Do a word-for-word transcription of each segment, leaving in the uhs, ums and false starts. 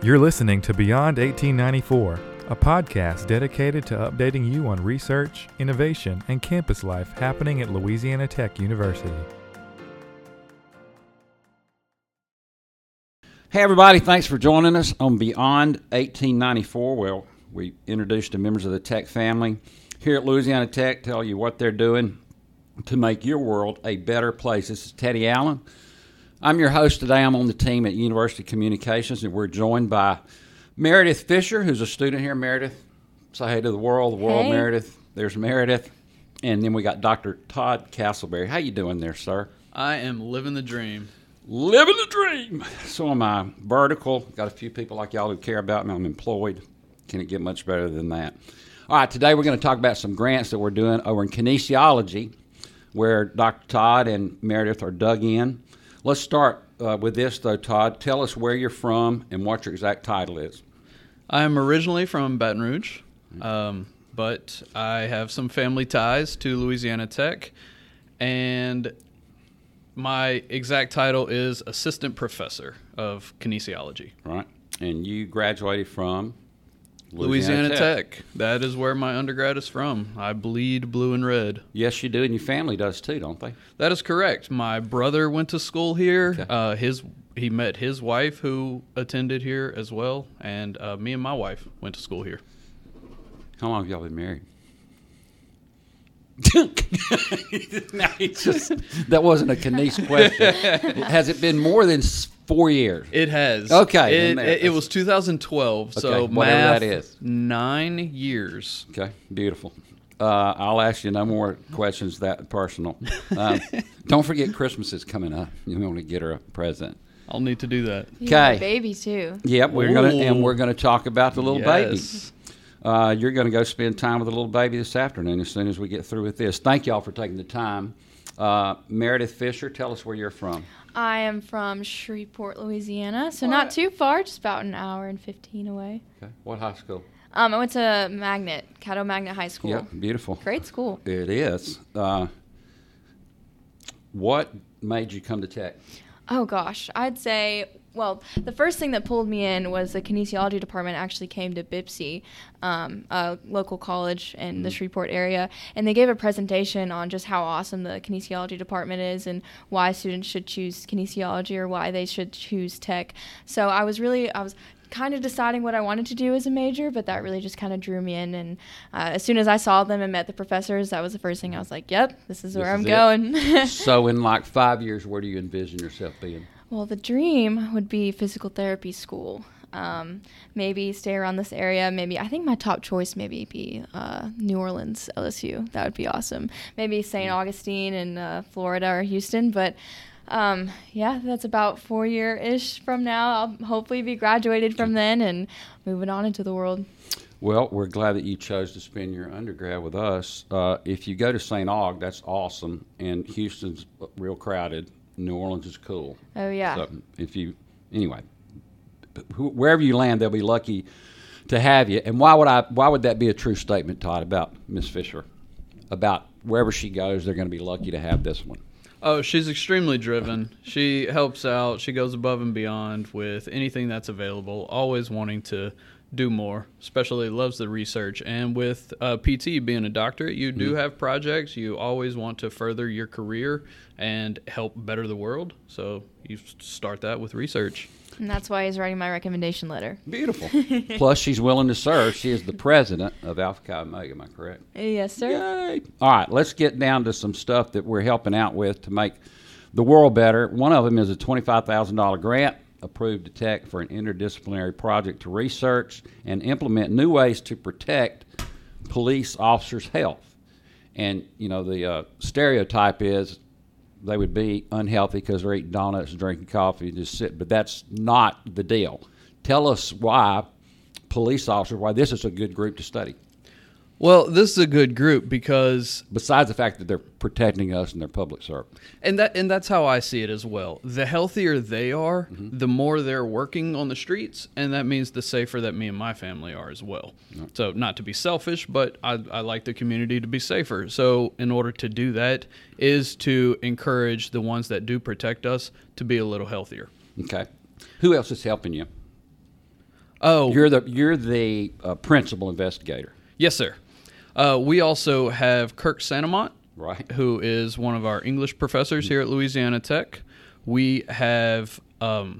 You're listening to Beyond eighteen ninety-four, a podcast dedicated to updating you on research, innovation, and campus life happening at Louisiana Tech University. Hey everybody, thanks for joining us on Beyond eighteen ninety-four. Well, we introduced the members of the Tech family here at Louisiana Tech, tell you what they're doing to make your world a better place. This is Teddy Allen. I'm your host today. I'm on the team at University Communications, and we're joined by Meredith Fisher, who's a student here. Meredith, say hey to the world. The world, hey. Meredith. There's Meredith. And then we got Doctor Todd Castleberry. How you doing there, sir? I am living the dream. Living the dream. So am I. Vertical. Got a few people like y'all who care about me. I'm employed. Can it get much better than that? All right, today we're going to talk about some grants that we're doing over in kinesiology, where Doctor Todd and Meredith are dug in. Let's start uh, with this, though, Todd. Tell us where you're from and what your exact title is. I am originally from Baton Rouge, um, but I have some family ties to Louisiana Tech, and my exact title is Assistant Professor of Kinesiology. Right. And you graduated from Louisiana, Louisiana Tech. Tech. That is where my undergrad is from. I bleed blue and red. Yes, you do, and your family does too, don't they? That is correct. My brother went to school here. Okay. Uh, his he met his wife who attended here as well, and uh, me and my wife went to school here. How long have y'all been married? Now, it's just, that wasn't a Kines question. Has it been more than four years? It has. Okay. It, it, it was two thousand twelve, so Okay, whatever math, that is. nine years. Okay, beautiful. Uh, I'll ask you no more questions that personal. Um, don't forget Christmas is coming up. You want to get her a present. I'll need to do that. You have a Okay. baby too. Yep, we're gonna and Ooh. we're gonna talk about the little baby. Yes. Uh, you're going to go spend time with the little baby this afternoon as soon as we get through with this. Thank y'all for taking the time. Uh, Meredith Fisher, tell us where you're from. I am from Shreveport, Louisiana, so What? not too far, just about an hour and fifteen away. Okay. What high school? Um, I went to Magnet, Caddo Magnet High School. Yep, beautiful. Great school. It is. Uh, what made you come to Tech? Oh gosh, I'd say, well, the first thing that pulled me in was the kinesiology department actually came to B I P C, um, a local college in the Shreveport area, and they gave a presentation on just how awesome the kinesiology department is and why students should choose kinesiology or why they should choose tech. So I was really, I was kind of deciding what I wanted to do as a major, but that really just kind of drew me in. And uh, as soon as I saw them and met the professors, that was the first thing I was like, yep, this is where This I'm is it. going. So in like five years, where do you envision yourself being? Well, the dream would be physical therapy school. Um, maybe stay around this area. Maybe I think my top choice maybe be uh, New Orleans, L S U. That would be awesome. Maybe Saint Augustine in uh, Florida or Houston. But um, yeah, that's about four year-ish from now. I'll hopefully be graduated from then and moving on into the world. Well, we're glad that you chose to spend your undergrad with us. Uh, if you go to Saint Aug, that's awesome. And Houston's real crowded. New Orleans is cool. Oh, yeah. So if you, anyway, wh- wherever you land, they'll be lucky to have you. And why would I? Why would that be a true statement, Todd, about Miss Fisher? About wherever she goes, they're going to be lucky to have this one. Oh, she's extremely driven. She helps out. She goes above and beyond with anything that's available, always wanting to do more, especially loves the research. And with uh, P T being a doctorate, you do Mm-hmm. have projects. You always want to further your career and help better the world. So you start that with research. And that's why he's writing my recommendation letter. Beautiful. Plus, she's willing to serve. She is the president of Alpha Chi Omega. Am I correct? Yes, sir. Yay. All right, let's get down to some stuff that we're helping out with to make the world better. One of them is a twenty-five thousand dollars grant approved to Tech for an interdisciplinary project to research and implement new ways to protect police officers' health. And, you know, the uh, stereotype is they would be unhealthy because they're eating donuts and drinking coffee and just sit. But that's not the deal. Tell us why police officers, why this is a good group to study. Well, this is a good group because, Besides the fact that they're protecting us and they're public service. and that and that's how I see it as well. The healthier they are, Mm-hmm. the more they're working on the streets, and that means the safer that me and my family are as well. So, not to be selfish, but I, I like the community to be safer. So, in order to do that, is to encourage the ones that do protect us to be a little healthier. Okay. Who else is helping you? Oh, You're the you're the uh, principal investigator, yes, sir. Uh, we also have Kirk Santamont, right? who is one of our English professors here at Louisiana Tech. We have um,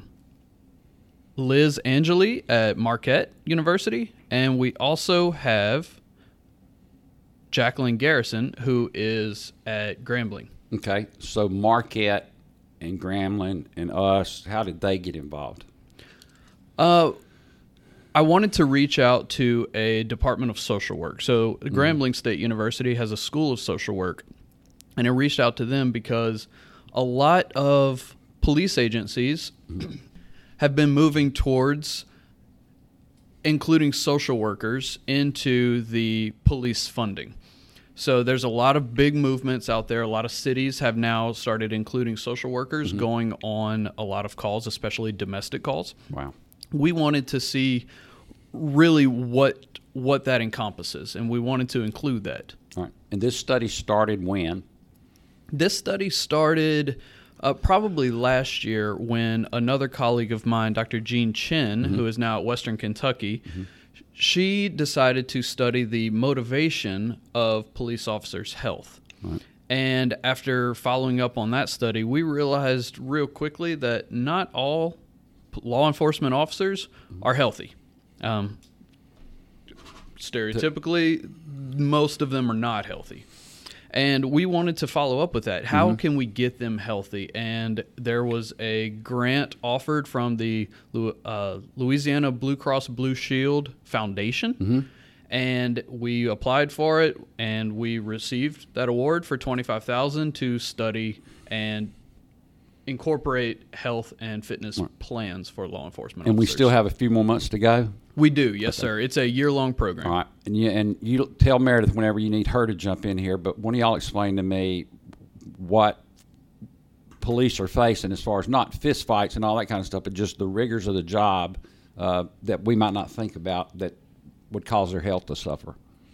Liz Angeli at Marquette University, and we also have Jacqueline Garrison, who is at Grambling. Okay, so Marquette and Grambling and us, how did they get involved? Uh, I wanted to reach out to a Department of Social Work. So mm. Grambling State University has a School of Social Work, and I reached out to them because a lot of police agencies mm. have been moving towards including social workers into the police funding. So there's a lot of big movements out there. A lot of cities have now started including social workers mm-hmm. going on a lot of calls, especially domestic calls. Wow. We wanted to see really what what that encompasses, and we wanted to include that. All right. And this study started when? This study started uh, probably last year when another colleague of mine, Doctor Jean Chin, mm-hmm. who is now at Western Kentucky, mm-hmm. she decided to study the motivation of police officers' health. Right. And after following up on that study, we realized real quickly that not all law enforcement officers are healthy. Um, stereotypically, most of them are not healthy. And we wanted to follow up with that. How mm-hmm. can we get them healthy? And there was a grant offered from the uh, Louisiana Blue Cross Blue Shield Foundation. Mm-hmm. And we applied for it, and we received that award for twenty-five thousand dollars to study and incorporate health and fitness right. plans for law enforcement and officers. We still have a few more months to go? We do, yes, okay. sir. It's a year-long program. All right. And you, and you tell Meredith whenever you need her to jump in here, but one of y'all explain to me what police are facing as far as not fist fights and all that kind of stuff, but just the rigors of the job uh, that we might not think about that would cause their health to suffer.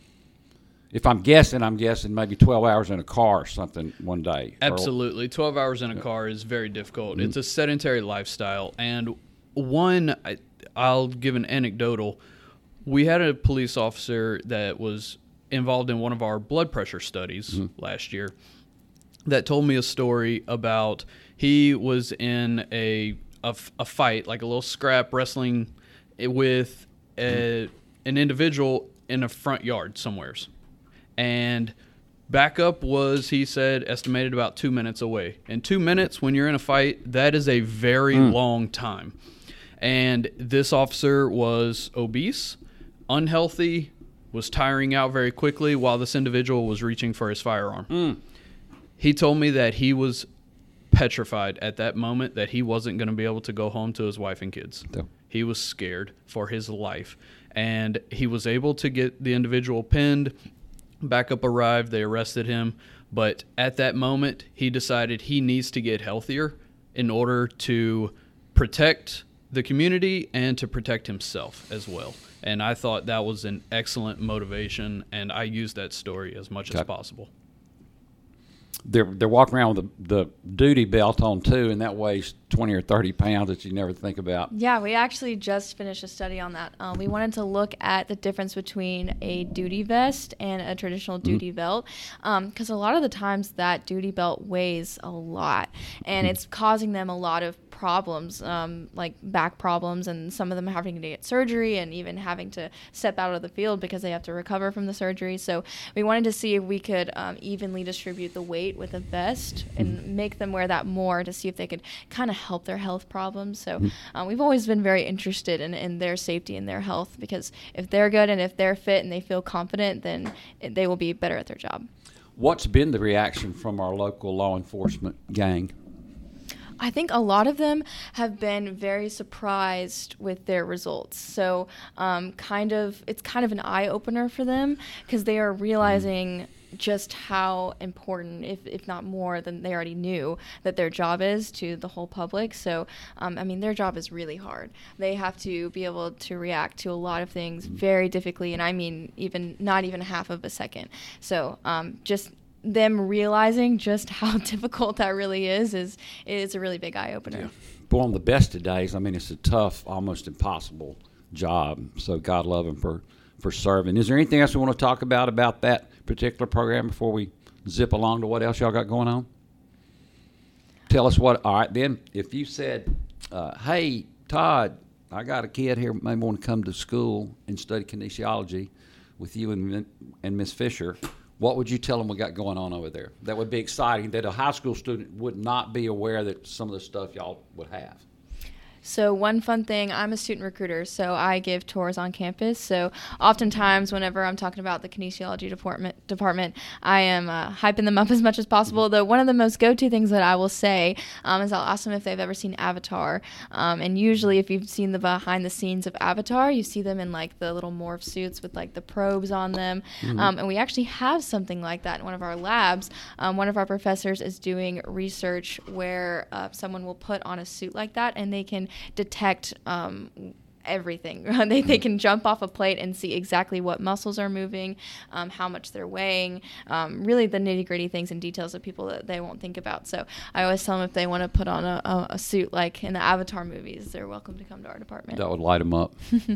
If I'm guessing, I'm guessing maybe twelve hours in a car or something one day. Absolutely. twelve hours in a yeah. car is very difficult. Mm-hmm. It's a sedentary lifestyle. And one, I, I'll give an anecdotal. We had a police officer that was involved in one of our blood pressure studies mm-hmm. last year that told me a story about he was in a, a, a fight, like a little scrap wrestling with a, an individual in a front yard somewheres. And backup was, he said, estimated about two minutes away. And two minutes when you're in a fight, that is a very mm. long time. And this officer was obese, unhealthy, was tiring out very quickly while this individual was reaching for his firearm. Mm. He told me that he was petrified at that moment that he wasn't going to be able to go home to his wife and kids. No. He was scared for his life. And he was able to get the individual pinned. Backup arrived, they arrested him, but at that moment, he decided he needs to get healthier in order to protect the community and to protect himself as well. And I thought that was an excellent motivation, and I used that story as much okay. as possible. They're they're walking around with the, the duty belt on too, and that weighs twenty or thirty pounds that you never think about. Yeah, we actually just finished a study on that. Um, we wanted to look at the difference between a duty vest and a traditional duty mm-hmm. belt, because um, a lot of the times that duty belt weighs a lot, and mm-hmm. it's causing them a lot of problems, um, like back problems, and some of them having to get surgery and even having to step out of the field because they have to recover from the surgery. So we wanted to see if we could um, evenly distribute the weight with a vest and make them wear that more to see if they could kind of help their health problems. So um, we've always been very interested in, in their safety and their health, because if they're good and if they're fit and they feel confident, then it, they will be better at their job. What's been the reaction from our local law enforcement gang? I think a lot of them have been very surprised with their results. So um, kind of, it's kind of an eye-opener for them, because they are realizing just how important, if if not more than they already knew, that their job is to the whole public. So, um, I mean, their job is really hard. They have to be able to react to a lot of things very difficultly, and I mean, even not even half of a second. So um, just them realizing just how difficult that really is is is a really big eye-opener. Yeah. But on the best of days, I mean, it's a tough, almost impossible job. So God love him for, for serving. Is there anything else we want to talk about about that particular program before we zip along to what else y'all got going on? Tell us what. All right, then, if you said, uh, hey, Todd, I got a kid here may want to come to school and study kinesiology with you and and Miss Fisher, what would you tell them we got going on over there? That would be exciting, that a high school student would not be aware that some of the stuff y'all would have. So one fun thing, I'm a student recruiter, so I give tours on campus. So oftentimes whenever I'm talking about the kinesiology department, department I am uh, hyping them up as much as possible. Though one of the most go-to things that I will say um, is I'll ask them if they've ever seen Avatar. Um, and usually if you've seen the behind the scenes of Avatar, you see them in like the little morph suits with like the probes on them. Mm-hmm. Um, and we actually have something like that in one of our labs. Um, one of our professors is doing research where uh, someone will put on a suit like that and they can detect um, everything. they, they can jump off a plate and see exactly what muscles are moving, um, how much they're weighing, um, really the nitty-gritty things and details of people that they won't think about. So I always tell them if they want to put on a, a, a suit like in the Avatar movies, they're welcome to come to our department. That would light them up.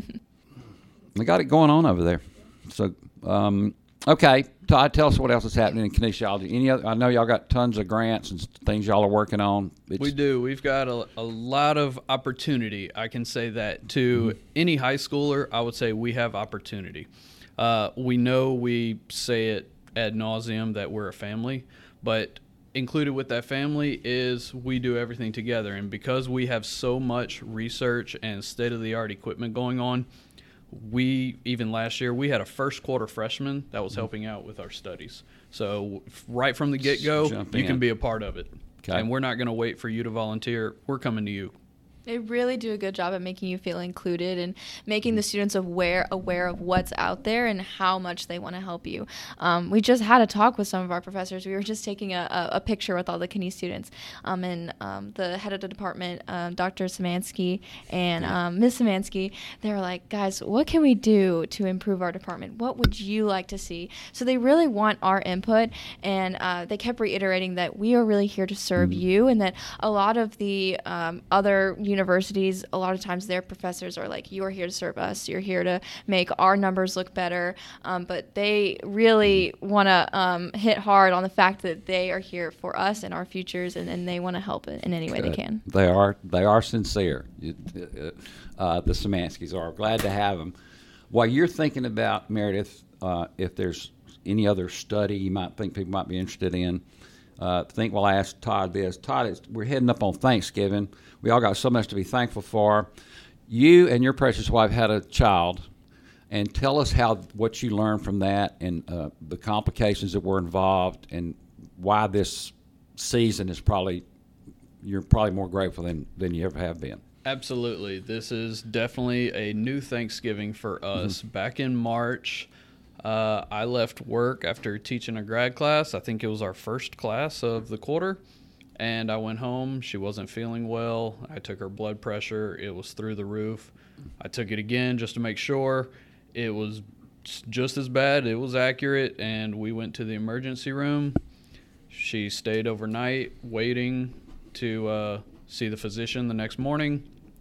We got it going on over there. So, um, okay, Todd, tell us what else is happening in kinesiology. Any other, I know y'all got tons of grants and things y'all are working on. It's, we do. We've got a, a lot of opportunity. I can say that to mm-hmm. any high schooler. I would say we have opportunity. Uh, we know we say it ad nauseum that we're a family, but included with that family is we do everything together. And because we have so much research and state-of-the-art equipment going on, we, even last year, we had a first quarter freshman that was helping out with our studies. So right from the get-go, Jump you in. can be a part of it. Okay. And we're not going to wait for you to volunteer. We're coming to you. They really do a good job at making you feel included and making the students aware aware of what's out there and how much they want to help you. Um, we just had a talk with some of our professors. We were just taking a, a, a picture with all the kine students, um, and um, the head of the department, um, Doctor Szymanski, and um, Miss Szymanski, they were like, guys, what can we do to improve our department? What would you like to see? So they really want our input, and uh, they kept reiterating that we are really here to serve mm-hmm. you, and that a lot of the um, other universities, a lot of times their professors are like, you're here to serve us, you're here to make our numbers look better, um, but they really want to um, hit hard on the fact that they are here for us and our futures, and, and they want to help in, in any way Good. they can. They are they are sincere. Uh, the Szymanskis are. Glad to have them. While you're thinking about, Meredith, uh, if there's any other study you might think people might be interested in, Uh, I think we'll ask Todd this. Todd, it's, we're heading up on Thanksgiving. We all got so much to be thankful for. You and your precious wife had a child, and tell us how what you learned from that and uh, the complications that were involved, and why this season is probably you're probably more grateful than, than you ever have been. Absolutely. This is definitely a new Thanksgiving for us. Mm-hmm. Back in March, Uh, I left work after teaching a grad class. I think it was our first class of the quarter. And I went home. She wasn't feeling well. I took her blood pressure. It was through the roof. I took it again just to make sure. It was just as bad. It was accurate. And we went to the emergency room. She stayed overnight waiting to uh, see the physician the next morning.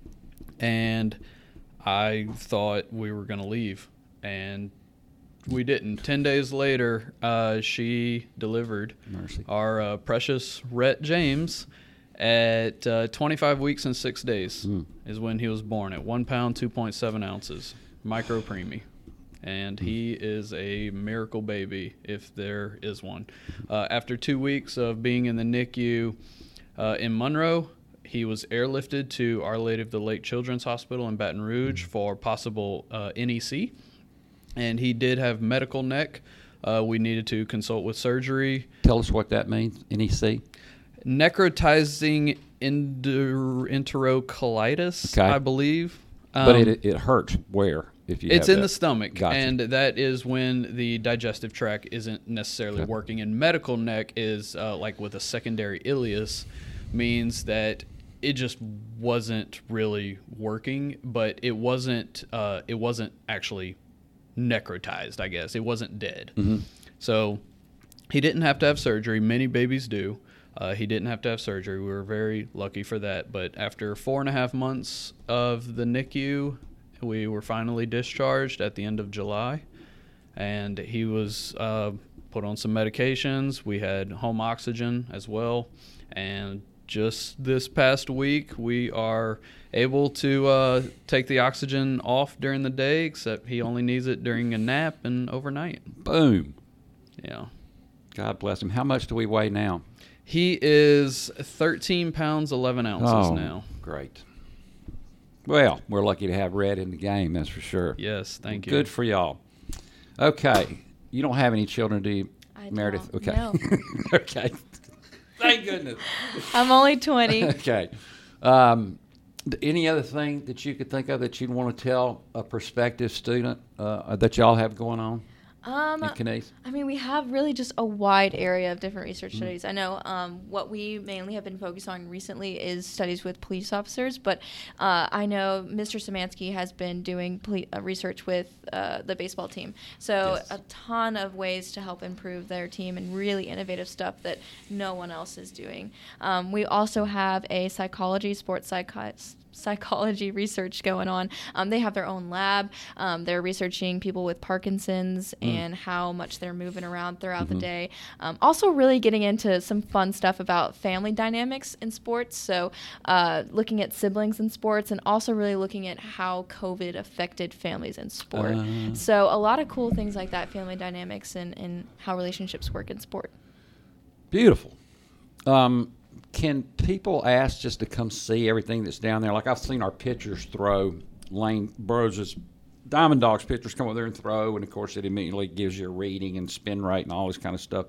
And I thought we were going to leave. And we didn't. Ten days later, uh, she delivered Mercy. our uh, precious Rhett James at uh, twenty-five weeks and six days mm. is when he was born at one pound, two point seven ounces, micro preemie. And mm. he is a miracle baby if there is one. Uh, after two weeks of being in the N I C U uh, in Monroe, he was airlifted to Our Lady of the Lake Children's Hospital in Baton Rouge mm. for possible uh, N E C. And he did have medical neck. Uh, we needed to consult with surgery. Tell us what that means, N E C. Necrotizing enter- enterocolitis, okay. I believe. Um, but it it hurts where? If you It's have in that. the stomach. Gotcha. And that is when the digestive tract isn't necessarily okay. working. And medical neck is uh, like with a secondary ileus, means that it just wasn't really working, but it wasn't uh, it wasn't actually necrotized, I guess. It wasn't dead. Mm-hmm. So he didn't have to have surgery. Many babies do. Uh, he didn't have to have surgery. We were very lucky for that. But after four and a half months of the N I C U, we were finally discharged at the end of July, and he was uh, put on some medications. We had home oxygen as well, and just this past week we are able to uh, take the oxygen off during the day, except he only needs it during a nap and overnight. Boom. Yeah. God bless him. How much do we weigh now? He is thirteen pounds, eleven ounces oh, now. Great. Well, we're lucky to have Red in the game, that's for sure. Yes, thank you. Good for y'all. Okay. You don't have any children, do you, I Meredith? don't, Okay. no. Okay. Thank goodness. I'm only twenty. Okay. Um, d- any other thing that you could think of that you'd want to tell a prospective student uh, that y'all have going on Um, in Canese? I mean, we have really just a wide area of different research Mm. studies. I know um, what we mainly have been focused on recently is studies with police officers, but uh, I know Mister Szymanski has been doing poli- uh, research with uh, the baseball team. So Yes. a ton of ways to help improve their team and really innovative stuff that no one else is doing. Um, we also have a psychology, sports psychi- psychology research going on. Um, they have their own lab. Um, they're researching people with Parkinson's Mm. and how much they're moving around throughout Mhm. the day. Um, also really getting into some fun stuff about family dynamics in sports. So uh, looking at siblings in sports and also really looking at how COVID affected families in sport. Uh. So a lot of cool things like that, family dynamics and, and how relationships work in sport. Beautiful. Um, can people ask just to come see everything that's down there? Like I've seen our pitchers throw. Lane Burroughs' Diamond Dogs pitchers come over there and throw, and of course it immediately gives you a reading and spin rate and all this kind of stuff.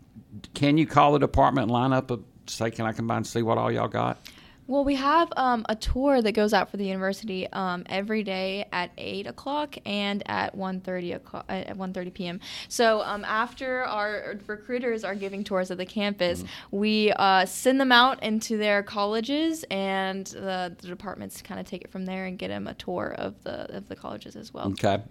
Can you call the department and line up a say, can I come by and see what all y'all got? Well, we have um, a tour that goes out for the university um, every day at eight o'clock and at one thirty o'clock, at one thirty p.m. So um, after our recruiters are giving tours of the campus, mm-hmm. we uh, send them out into their colleges, and the, the departments kind of take it from there and get them a tour of the of the colleges as well. Okay.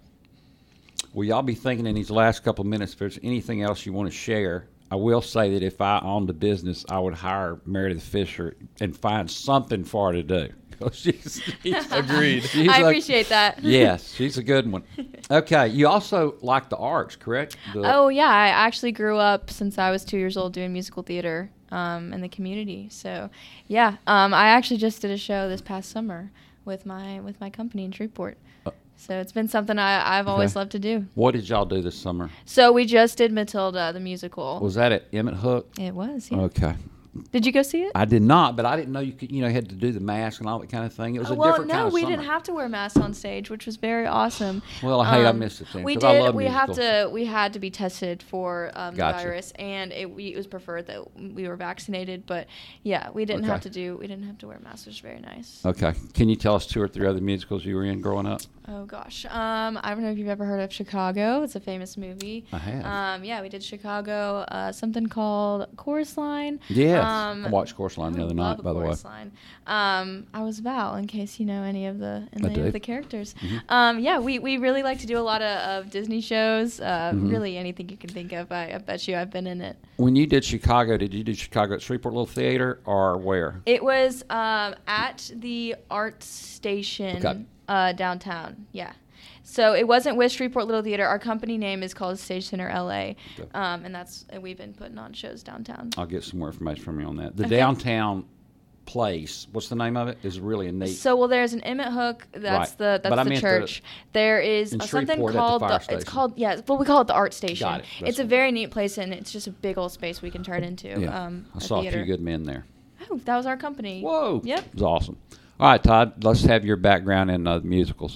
Well, y'all be thinking in these last couple of minutes if there's anything else you want to share. I will say that if I owned a business, I would hire Meredith Fisher and find something for her to do. she's, she's, Agreed. She's I a, appreciate that. Yes, she's a good one. Okay, you also like the arts, correct? The, oh, yeah. I actually grew up since I was two years old doing musical theater um, in the community. So, yeah, um, I actually just did a show this past summer with my with my company in Shreveport. Uh, So it's been something I, I've always okay. loved to do. What did y'all do this summer? So we just did Matilda, the musical. Was that at Emmett Hook? It was, yeah. Okay. Did you go see it? I did not, but I didn't know you could. You know, you had to do the mask and all that kind of thing. It was Uh, a well, different no, kind of we summer. didn't have to wear masks on stage, which was very awesome. Well, I hate I Um, missed it then, We 'cause I did. love We have musicals. to. We had to be tested for um, Gotcha. the virus, and it, we, it was preferred that we were vaccinated. But yeah, we didn't Okay. have to do. We didn't have to wear masks, which was very nice. Okay. Can you tell us two or three other musicals you were in growing up? Oh gosh, um, I don't know if you've ever heard of Chicago. It's a famous movie. I have. Um, yeah, we did Chicago. Uh, something called Chorus Line. Yes. Um, I watched Chorus Line the I other love night, a by the way. Chorus Line. Um, I was Val, in case you know any of the any I do. of the characters. Mhm. Um, yeah, we, we really like to do a lot of, of Disney shows. Uh, Mhm. Really anything you can think of. I, I bet you I've been in it. When you did Chicago, did you do Chicago at Shreveport Little Theater or where? It was um, at the art station Okay. uh, downtown. Yeah. So it wasn't with Shreveport Little Theater. Our company name is called Stage Center L A, Okay. um, and that's and we've been putting on shows downtown. I'll get some more information from you on that. The Okay. downtown place, what's the name of it? Is really a neat. So well, there's an Emmett Hook. That's Right. the that's But I the meant the- church. there is in uh, something Shreveport at the called fire it's station. called yeah. Well, we call it the art station. Got it. That's It's a what- very neat place, and it's just a big old space we can turn into. yeah. Um, I a saw theater. a few good men there. Oh, that was our company. Whoa. Yep. It was awesome. All right, Todd, let's have your background in uh, musicals.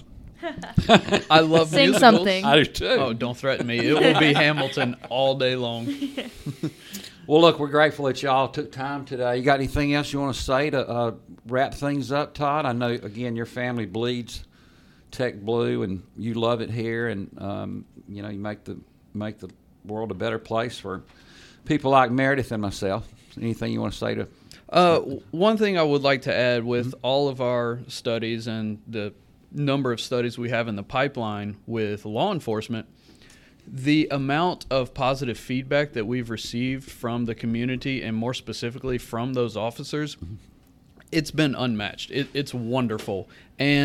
I love Sing musicals. something. I do too. Oh, don't threaten me. It will be Hamilton all day long. Well, look, we're grateful that y'all took time today. You got anything else you want to say to uh, wrap things up, Todd? I know, again, your family bleeds Tech Blue, and you love it here, and um, you know you make the make the world a better place for people like Meredith and myself. Anything you want to say to? Uh, one thing I would like to add with all of our studies and the number of studies we have in the pipeline with law enforcement, the amount of positive feedback that we've received from the community and more specifically from those officers, it's been unmatched. It, it's wonderful. And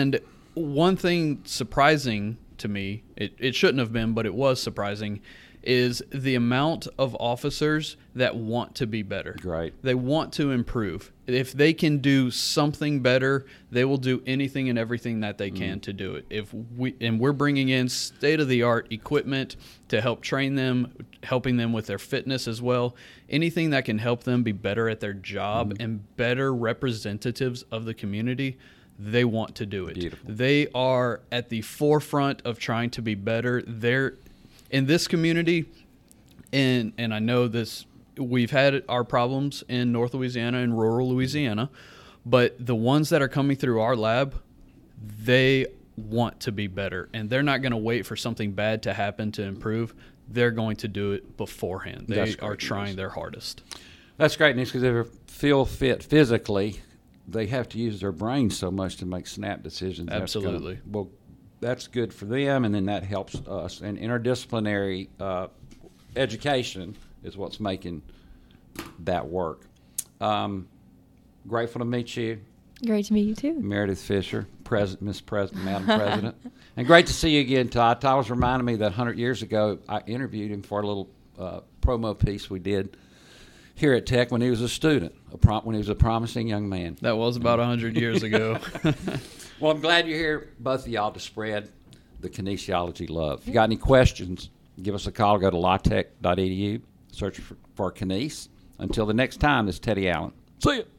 one thing surprising to me, it, it shouldn't have been, but it was surprising, is the amount of officers that want to be better. Right. They want to improve. If they can do something better, they will do anything and everything that they can mm. to do it. If we and we're bringing in state-of-the-art equipment to help train them, helping them with their fitness as well, anything that can help them be better at their job mm. and better representatives of the community, they want to do it. Beautiful. They are at the forefront of trying to be better. They're in this community, and and I know this, we've had our problems in North Louisiana and rural Louisiana, but the ones that are coming through our lab, they want to be better, and they're not going to wait for something bad to happen to improve. They're going to do it beforehand. They That's are great trying news. their hardest. That's great news, because if they feel fit physically, they have to use their brains so much to make snap decisions. Absolutely. That's gonna, well, that's good for them, and then that helps us. And interdisciplinary uh, education is what's making that work. Um, grateful to meet you. Great to meet you too. Meredith Fisher, President, Miss President, Madam President. And great to see you again, Todd. Todd was reminding me that one hundred years ago, I interviewed him for a little uh, promo piece we did here at Tech when he was a student, a prom- when he was a promising young man. That was about one hundred years ago. Well, I'm glad you're here, both of y'all, to spread the kinesiology love. If you got any questions, give us a call. Go to latech dot e d u, search for, for Kines. Until the next time, this is Teddy Allen. See ya.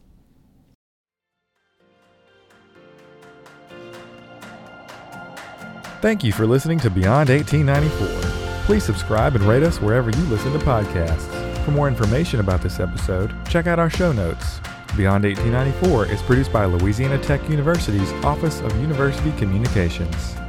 Thank you for listening to Beyond eighteen ninety-four. Please subscribe and rate us wherever you listen to podcasts. For more information about this episode, check out our show notes. Beyond eighteen ninety-four is produced by Louisiana Tech University's Office of University Communications.